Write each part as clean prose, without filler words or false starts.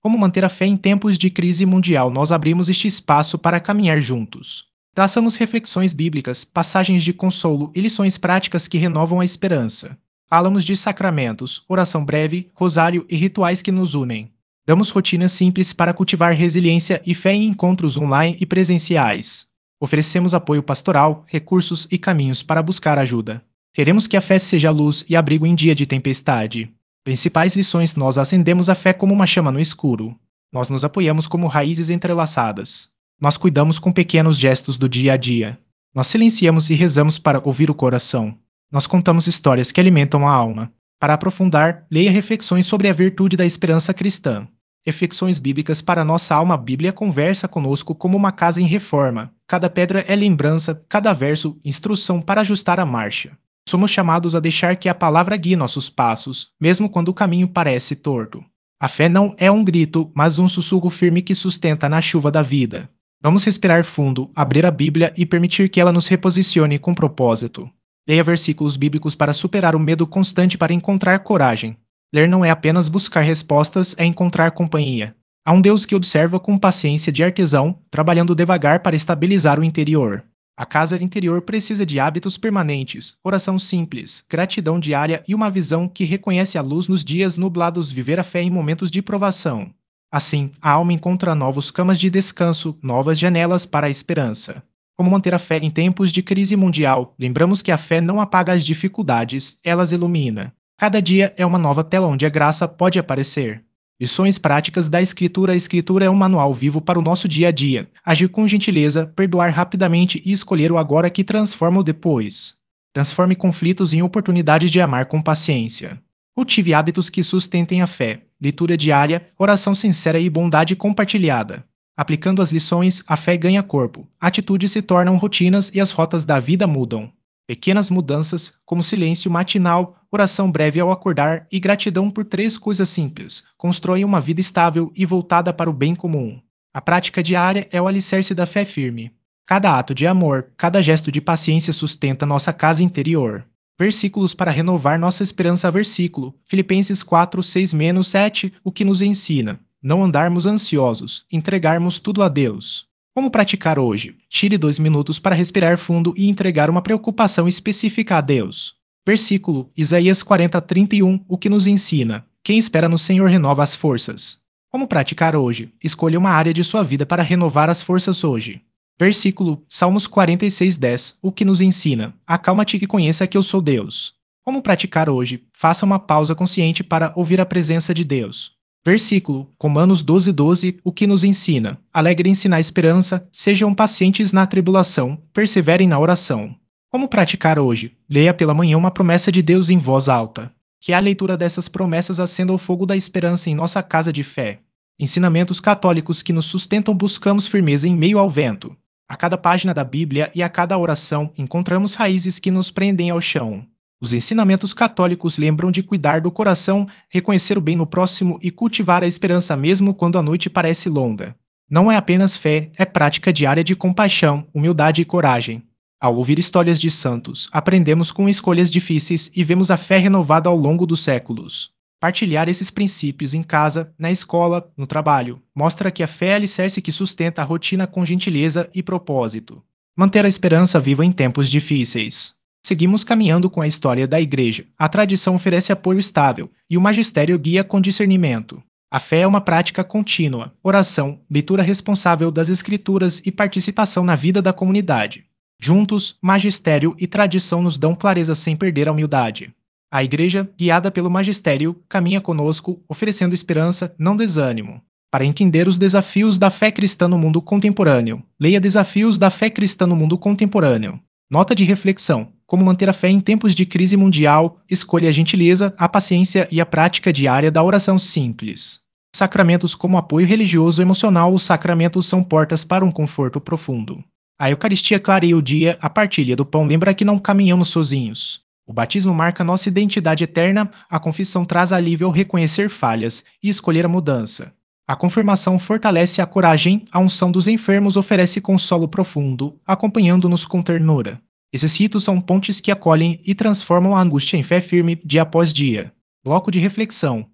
Como manter a fé em tempos de crise mundial? Nós abrimos este espaço para caminhar juntos. Traçamos reflexões bíblicas, passagens de consolo e lições práticas que renovam a esperança. Falamos de sacramentos, oração breve, rosário e rituais que nos unem. Damos rotinas simples para cultivar resiliência e fé em encontros online e presenciais. Oferecemos apoio pastoral, recursos e caminhos para buscar ajuda. Queremos que a fé seja luz e abrigo em dia de tempestade. Principais lições: nós acendemos a fé como uma chama no escuro. Nós nos apoiamos como raízes entrelaçadas. Nós cuidamos com pequenos gestos do dia a dia. Nós silenciamos e rezamos para ouvir o coração. Nós contamos histórias que alimentam a alma. Para aprofundar, leia reflexões sobre a virtude da esperança cristã. Reflexões bíblicas para nossa alma. A Bíblia conversa conosco como uma casa em reforma. Cada pedra é lembrança, cada verso, instrução para ajustar a marcha. Somos chamados a deixar que a palavra guie nossos passos, mesmo quando o caminho parece torto. A fé não é um grito, mas um sussurro firme que sustenta na chuva da vida. Vamos respirar fundo, abrir a Bíblia e permitir que ela nos reposicione com propósito. Leia versículos bíblicos para superar o medo constante, para encontrar coragem. Ler não é apenas buscar respostas, é encontrar companhia. Há um Deus que observa com paciência de artesão, trabalhando devagar para estabilizar o interior. A casa interior precisa de hábitos permanentes, oração simples, gratidão diária e uma visão que reconhece a luz nos dias nublados. Viver a fé em momentos de provação. Assim, a alma encontra novos camas de descanso, novas janelas para a esperança. Como manter a fé em tempos de crise mundial? Lembramos que a fé não apaga as dificuldades, elas ilumina. Cada dia é uma nova tela onde a graça pode aparecer. Lições práticas da Escritura. A Escritura é um manual vivo para o nosso dia a dia. Agir com gentileza, perdoar rapidamente e escolher o agora que transforma o depois. Transforme conflitos em oportunidades de amar com paciência. Cultive hábitos que sustentem a fé. Leitura diária, oração sincera e bondade compartilhada. Aplicando as lições, a fé ganha corpo. Atitudes se tornam rotinas e as rotas da vida mudam. Pequenas mudanças, como silêncio matinal, oração breve ao acordar e gratidão por 3 coisas simples, constroem uma vida estável e voltada para o bem comum. A prática diária é o alicerce da fé firme. Cada ato de amor, cada gesto de paciência sustenta nossa casa interior. Versículos para renovar nossa esperança. Versículo: Filipenses 4, 6-7, o que nos ensina: não andarmos ansiosos, entregarmos tudo a Deus. Como praticar hoje? Tire 2 minutos para respirar fundo e entregar uma preocupação específica a Deus. Versículo: Isaías 40:31, o que nos ensina: quem espera no Senhor renova as forças. Como praticar hoje? Escolha uma área de sua vida para renovar as forças hoje. Versículo: Salmos 46:10, o que nos ensina: acalma-te e conheça que eu sou Deus. Como praticar hoje? Faça uma pausa consciente para ouvir a presença de Deus. Versículo: Romanos 12:12, o que nos ensina: alegrem-se na esperança, sejam pacientes na tribulação, perseverem na oração. Como praticar hoje? Leia pela manhã uma promessa de Deus em voz alta. Que a leitura dessas promessas acenda o fogo da esperança em nossa casa de fé. Ensinamentos católicos que nos sustentam. Buscamos firmeza em meio ao vento. A cada página da Bíblia e a cada oração encontramos raízes que nos prendem ao chão. Os ensinamentos católicos lembram de cuidar do coração, reconhecer o bem no próximo e cultivar a esperança mesmo quando a noite parece longa. Não é apenas fé, é prática diária de compaixão, humildade e coragem. Ao ouvir histórias de santos, aprendemos com escolhas difíceis e vemos a fé renovada ao longo dos séculos. Partilhar esses princípios em casa, na escola, no trabalho, mostra que a fé é alicerce que sustenta a rotina com gentileza e propósito. Manter a esperança viva em tempos difíceis. Seguimos caminhando com a história da Igreja. A tradição oferece apoio estável e o magistério guia com discernimento. A fé é uma prática contínua, oração, leitura responsável das Escrituras e participação na vida da comunidade. Juntos, magistério e tradição nos dão clareza sem perder a humildade. A Igreja, guiada pelo magistério, caminha conosco, oferecendo esperança, não desânimo. Para entender os desafios da fé cristã no mundo contemporâneo, leia Desafios da Fé Cristã no Mundo Contemporâneo. Nota de reflexão: como manter a fé em tempos de crise mundial? Escolha a gentileza, a paciência e a prática diária da oração simples. Sacramentos como apoio religioso e emocional. Os sacramentos são portas para um conforto profundo. A Eucaristia clareia o dia, a partilha do pão lembra que não caminhamos sozinhos. O batismo marca nossa identidade eterna, a confissão traz alívio ao reconhecer falhas e escolher a mudança. A confirmação fortalece a coragem, a unção dos enfermos oferece consolo profundo, acompanhando-nos com ternura. Esses ritos são pontes que acolhem e transformam a angústia em fé firme dia após dia. Bloco de reflexão: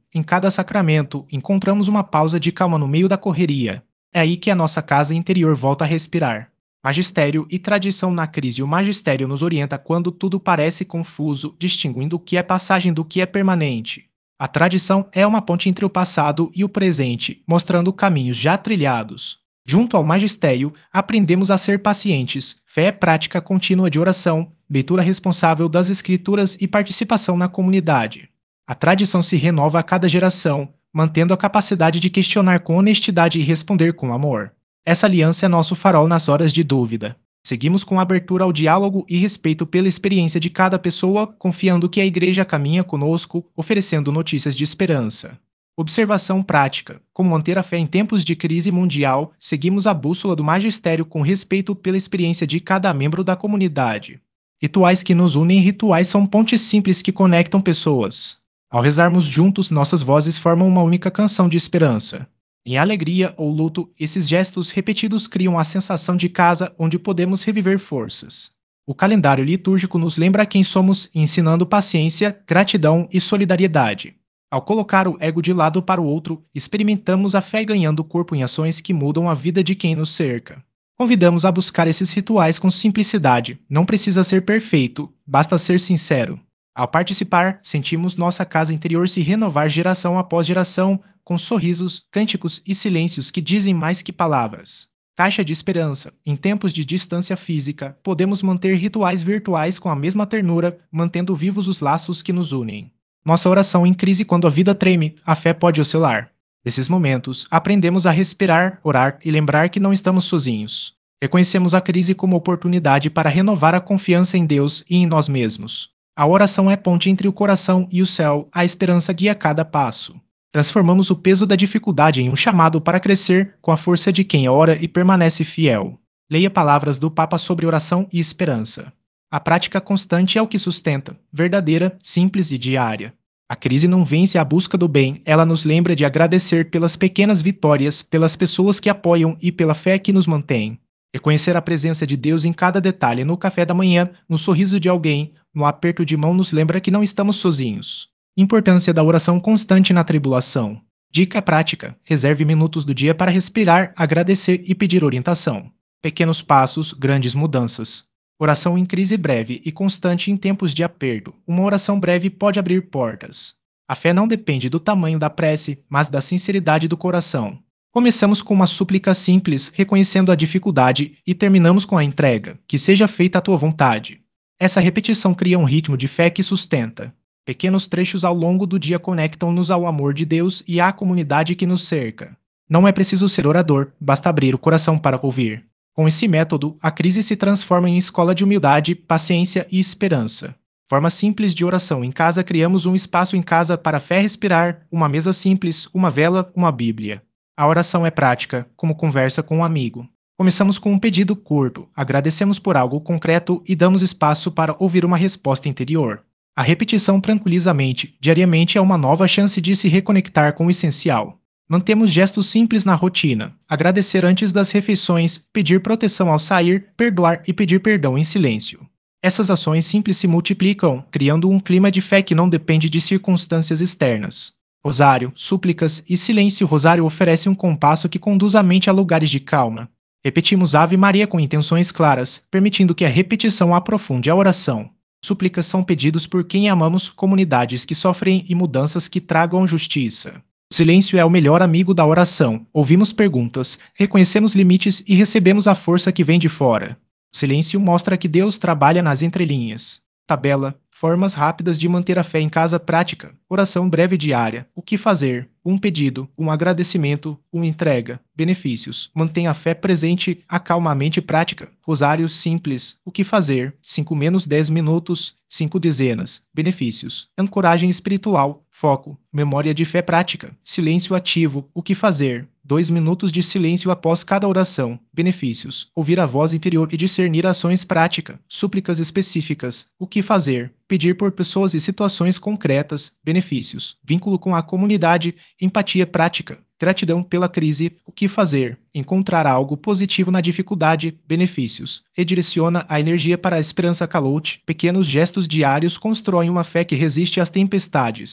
em cada sacramento, encontramos uma pausa de calma no meio da correria. É aí que a nossa casa interior volta a respirar. Magistério e tradição na crise. O magistério nos orienta quando tudo parece confuso, distinguindo o que é passagem do que é permanente. A tradição é uma ponte entre o passado e o presente, mostrando caminhos já trilhados. Junto ao magistério, aprendemos a ser pacientes, fé prática contínua de oração, leitura responsável das escrituras e participação na comunidade. A tradição se renova a cada geração, mantendo a capacidade de questionar com honestidade e responder com amor. Essa aliança é nosso farol nas horas de dúvida. Seguimos com abertura ao diálogo e respeito pela experiência de cada pessoa, confiando que a Igreja caminha conosco, oferecendo notícias de esperança. Observação prática. Como manter a fé em tempos de crise mundial, seguimos a bússola do magistério com respeito pela experiência de cada membro da comunidade. Rituais que nos unem. Rituais são pontes simples que conectam pessoas. Ao rezarmos juntos, nossas vozes formam uma única canção de esperança. Em alegria ou luto, esses gestos repetidos criam a sensação de casa onde podemos reviver forças. O calendário litúrgico nos lembra quem somos, ensinando paciência, gratidão e solidariedade. Ao colocar o ego de lado para o outro, experimentamos a fé ganhando corpo em ações que mudam a vida de quem nos cerca. Convidamos a buscar esses rituais com simplicidade. Não precisa ser perfeito, basta ser sincero. Ao participar, sentimos nossa casa interior se renovar geração após geração, com sorrisos, cânticos e silêncios que dizem mais que palavras. Caixa de esperança. Em tempos de distância física, podemos manter rituais virtuais com a mesma ternura, mantendo vivos os laços que nos unem. Nossa oração em crise. Quando a vida treme, a fé pode oscilar. Nesses momentos, aprendemos a respirar, orar e lembrar que não estamos sozinhos. Reconhecemos a crise como oportunidade para renovar a confiança em Deus e em nós mesmos. A oração é ponte entre o coração e o céu, a esperança guia cada passo. Transformamos o peso da dificuldade em um chamado para crescer com a força de quem ora e permanece fiel. Leia palavras do Papa sobre oração e esperança. A prática constante é o que sustenta, verdadeira, simples e diária. A crise não vence a busca do bem, ela nos lembra de agradecer pelas pequenas vitórias, pelas pessoas que apoiam e pela fé que nos mantém. Reconhecer a presença de Deus em cada detalhe, no café da manhã, no sorriso de alguém, no aperto de mão, nos lembra que não estamos sozinhos. Importância da oração constante na tribulação. Dica prática: reserve minutos do dia para respirar, agradecer e pedir orientação. Pequenos passos, grandes mudanças. Oração em crise breve e constante em tempos de aperto. Uma oração breve pode abrir portas. A fé não depende do tamanho da prece, mas da sinceridade do coração. Começamos com uma súplica simples, reconhecendo a dificuldade, e terminamos com a entrega: que seja feita a tua vontade. Essa repetição cria um ritmo de fé que sustenta. Pequenos trechos ao longo do dia conectam-nos ao amor de Deus e à comunidade que nos cerca. Não é preciso ser orador, basta abrir o coração para ouvir. Com esse método, a crise se transforma em escola de humildade, paciência e esperança. Forma simples de oração. Em casa, criamos um espaço em casa para a fé respirar, uma mesa simples, uma vela, uma Bíblia. A oração é prática, como conversa com um amigo. Começamos com um pedido curto, agradecemos por algo concreto e damos espaço para ouvir uma resposta interior. A repetição tranquiliza a mente. Diariamente é uma nova chance de se reconectar com o essencial. Mantemos gestos simples na rotina: agradecer antes das refeições, pedir proteção ao sair, perdoar e pedir perdão em silêncio. Essas ações simples se multiplicam, criando um clima de fé que não depende de circunstâncias externas. Rosário, súplicas e silêncio. O rosário oferece um compasso que conduz a mente a lugares de calma. Repetimos Ave Maria com intenções claras, permitindo que a repetição aprofunde a oração. Súplicas são pedidos por quem amamos, comunidades que sofrem e mudanças que tragam justiça. O silêncio é o melhor amigo da oração. Ouvimos perguntas, reconhecemos limites e recebemos a força que vem de fora. O silêncio mostra que Deus trabalha nas entrelinhas. Tabela: formas rápidas de manter a fé em casa. Prática: oração breve diária. O que fazer? Um pedido, um agradecimento, uma entrega. Benefícios: mantém a fé presente, acalma a mente. Prática: rosário simples. O que fazer? 5 menos 10 minutos, 5 dezenas. Benefícios: ancoragem espiritual, foco, memória de fé. Prática: silêncio ativo. O que fazer? 2 minutos de silêncio após cada oração. Benefícios: ouvir a voz interior e discernir ações. Prática: súplicas específicas. O que fazer? Pedir por pessoas e situações concretas. Benefícios: vínculo com a comunidade, empatia. Prática: gratidão pela crise. O que fazer? Encontrar algo positivo na dificuldade. Benefícios: redireciona a energia para a esperança. Calote: pequenos gestos diários constroem uma fé que resiste às tempestades.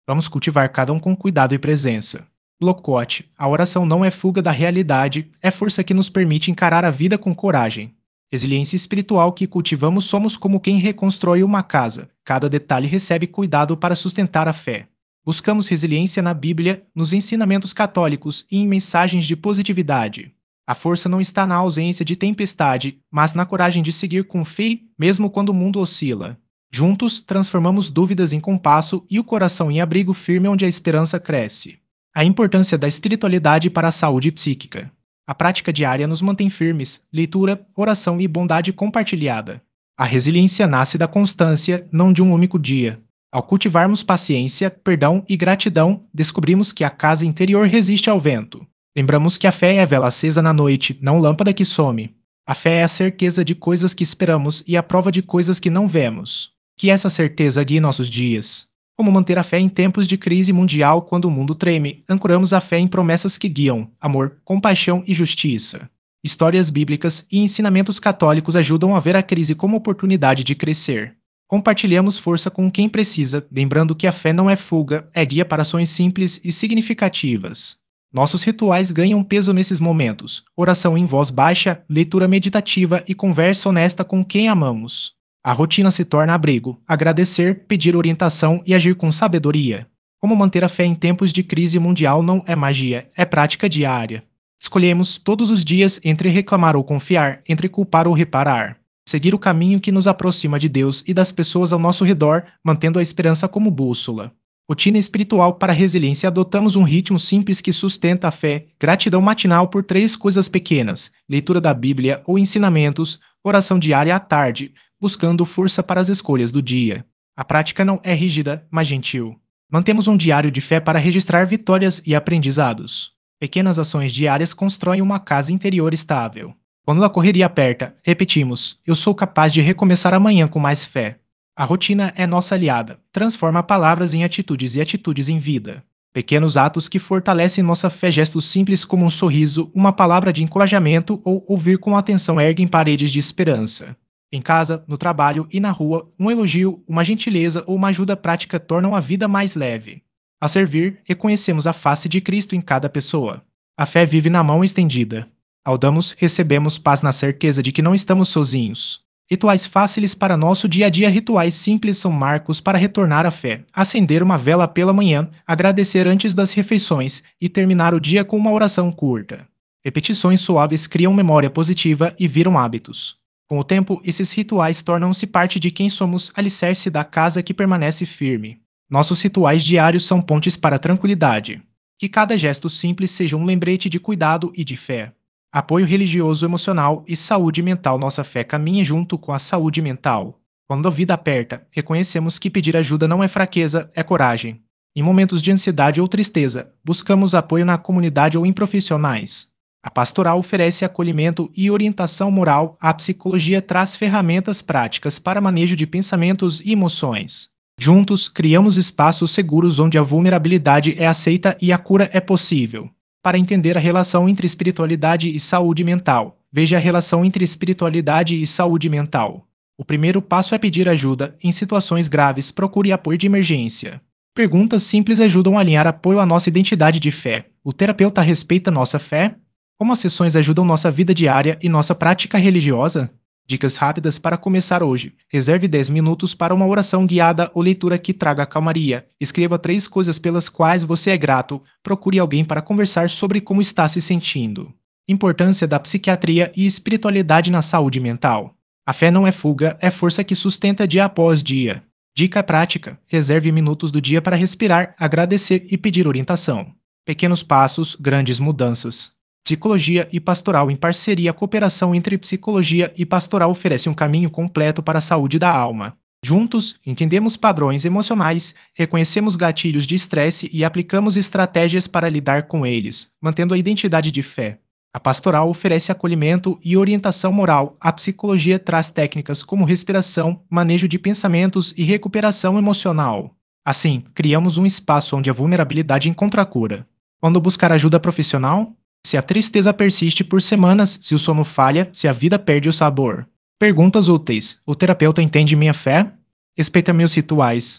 Vamos cultivar cada um com cuidado e presença. Blocote: a oração não é fuga da realidade, é força que nos permite encarar a vida com coragem. Resiliência espiritual que cultivamos somos como quem reconstrói uma casa. Cada detalhe recebe cuidado para sustentar a fé. Buscamos resiliência na Bíblia, nos ensinamentos católicos e em mensagens de positividade. A força não está na ausência de tempestade, mas na coragem de seguir com fé, mesmo quando o mundo oscila. Juntos, transformamos dúvidas em compasso e o coração em abrigo firme onde a esperança cresce. A importância da espiritualidade para a saúde psíquica. A prática diária nos mantém firmes, leitura, oração e bondade compartilhada. A resiliência nasce da constância, não de um único dia. Ao cultivarmos paciência, perdão e gratidão, descobrimos que a casa interior resiste ao vento. Lembramos que a fé é a vela acesa na noite, não lâmpada que some. A fé é a certeza de coisas que esperamos e a prova de coisas que não vemos. Que essa certeza guie nossos dias. Como manter a fé em tempos de crise mundial quando o mundo treme? Ancoramos a fé em promessas que guiam: amor, compaixão e justiça. Histórias bíblicas e ensinamentos católicos ajudam a ver a crise como oportunidade de crescer. Compartilhamos força com quem precisa, lembrando que a fé não é fuga, é guia para ações simples e significativas. Nossos rituais ganham peso nesses momentos: oração em voz baixa, leitura meditativa e conversa honesta com quem amamos. A rotina se torna abrigo, agradecer, pedir orientação e agir com sabedoria. Como manter a fé em tempos de crise mundial não é magia, é prática diária. Escolhemos todos os dias entre reclamar ou confiar, entre culpar ou reparar. Seguir o caminho que nos aproxima de Deus e das pessoas ao nosso redor, mantendo a esperança como bússola. Rotina espiritual para resiliência: adotamos um ritmo simples que sustenta a fé, gratidão matinal por 3 coisas pequenas, leitura da Bíblia ou ensinamentos, oração diária à tarde, buscando força para as escolhas do dia. A prática não é rígida, mas gentil. Mantemos um diário de fé para registrar vitórias e aprendizados. Pequenas ações diárias constroem uma casa interior estável. Quando a correria aperta, repetimos: eu sou capaz de recomeçar amanhã com mais fé. A rotina é nossa aliada, transforma palavras em atitudes e atitudes em vida. Pequenos atos que fortalecem nossa fé, gestos simples como um sorriso, uma palavra de encorajamento ou ouvir com atenção erguem paredes de esperança. Em casa, no trabalho e na rua, um elogio, uma gentileza ou uma ajuda prática tornam a vida mais leve. A servir, reconhecemos a face de Cristo em cada pessoa. A fé vive na mão estendida. Ao damos, recebemos paz na certeza de que não estamos sozinhos. Rituais fáceis para nosso dia a dia: rituais simples são marcos para retornar à fé. Acender uma vela pela manhã, agradecer antes das refeições e terminar o dia com uma oração curta. Repetições suaves criam memória positiva e viram hábitos. Com o tempo, esses rituais tornam-se parte de quem somos, alicerce da casa que permanece firme. Nossos rituais diários são pontes para a tranquilidade. Que cada gesto simples seja um lembrete de cuidado e de fé. Apoio religioso, emocional e saúde mental: nossa fé caminha junto com a saúde mental. Quando a vida aperta, reconhecemos que pedir ajuda não é fraqueza, é coragem. Em momentos de ansiedade ou tristeza, buscamos apoio na comunidade ou em profissionais. A pastoral oferece acolhimento e orientação moral, a psicologia traz ferramentas práticas para manejo de pensamentos e emoções. Juntos, criamos espaços seguros onde a vulnerabilidade é aceita e a cura é possível. Para entender a relação entre espiritualidade e saúde mental, veja a relação entre espiritualidade e saúde mental. O primeiro passo é pedir ajuda. Em situações graves, procure apoio de emergência. Perguntas simples ajudam a alinhar apoio à nossa identidade de fé. O terapeuta respeita nossa fé? Como as sessões ajudam nossa vida diária e nossa prática religiosa? Dicas rápidas para começar hoje. Reserve 10 minutos para uma oração guiada ou leitura que traga calmaria. Escreva 3 coisas pelas quais você é grato. Procure alguém para conversar sobre como está se sentindo. Importância da psiquiatria e espiritualidade na saúde mental. A fé não é fuga, é força que sustenta dia após dia. Dica prática: reserve minutos do dia para respirar, agradecer e pedir orientação. Pequenos passos, grandes mudanças. Psicologia e pastoral em parceria. A cooperação entre psicologia e pastoral oferece um caminho completo para a saúde da alma. Juntos, entendemos padrões emocionais, reconhecemos gatilhos de estresse e aplicamos estratégias para lidar com eles, mantendo a identidade de fé. A pastoral oferece acolhimento e orientação moral. A psicologia traz técnicas como respiração, manejo de pensamentos e recuperação emocional. Assim, criamos um espaço onde a vulnerabilidade encontra a cura. Quando buscar ajuda profissional? Se a tristeza persiste por semanas, se o sono falha, se a vida perde o sabor. Perguntas úteis: o terapeuta entende minha fé? Respeita meus rituais?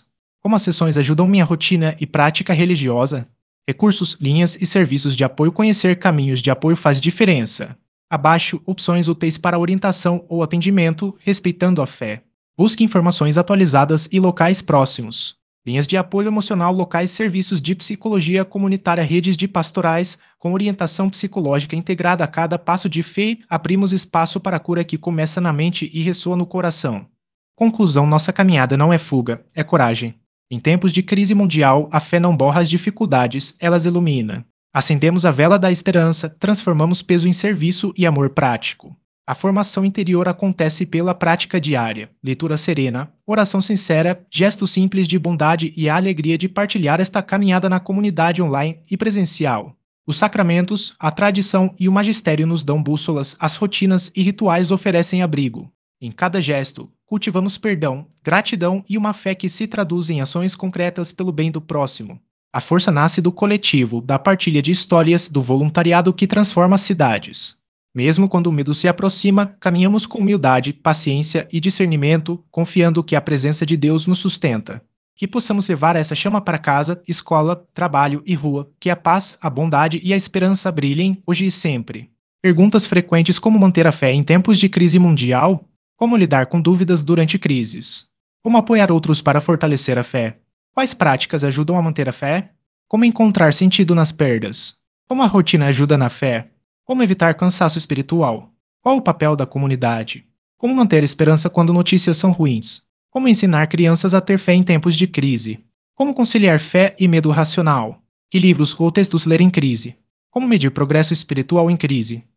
Como as sessões ajudam minha rotina e prática religiosa? Recursos, linhas e serviços de apoio. Conhecer caminhos de apoio faz diferença. Abaixo, opções úteis para orientação ou atendimento, respeitando a fé. Busque informações atualizadas e locais próximos. Linhas de apoio emocional locais, serviços de psicologia comunitária, redes de pastorais, com orientação psicológica integrada a cada passo de fé, abrimos espaço para a cura que começa na mente e ressoa no coração. Conclusão: nossa caminhada não é fuga, é coragem. Em tempos de crise mundial, a fé não borra as dificuldades, elas ilumina. Acendemos a vela da esperança, transformamos peso em serviço e amor prático. A formação interior acontece pela prática diária, leitura serena, oração sincera, gesto simples de bondade e a alegria de partilhar esta caminhada na comunidade online e presencial. Os sacramentos, a tradição e o magistério nos dão bússolas, as rotinas e rituais oferecem abrigo. Em cada gesto, cultivamos perdão, gratidão e uma fé que se traduz em ações concretas pelo bem do próximo. A força nasce do coletivo, da partilha de histórias, do voluntariado que transforma cidades. Mesmo quando o medo se aproxima, caminhamos com humildade, paciência e discernimento, confiando que a presença de Deus nos sustenta. Que possamos levar essa chama para casa, escola, trabalho e rua, que a paz, a bondade e a esperança brilhem hoje e sempre. Perguntas frequentes: como manter a fé em tempos de crise mundial? Como lidar com dúvidas durante crises? Como apoiar outros para fortalecer a fé? Quais práticas ajudam a manter a fé? Como encontrar sentido nas perdas? Como a rotina ajuda na fé? Como evitar cansaço espiritual? Qual o papel da comunidade? Como manter esperança quando notícias são ruins? Como ensinar crianças a ter fé em tempos de crise? Como conciliar fé e medo racional? Que livros ou textos ler em crise? Como medir progresso espiritual em crise?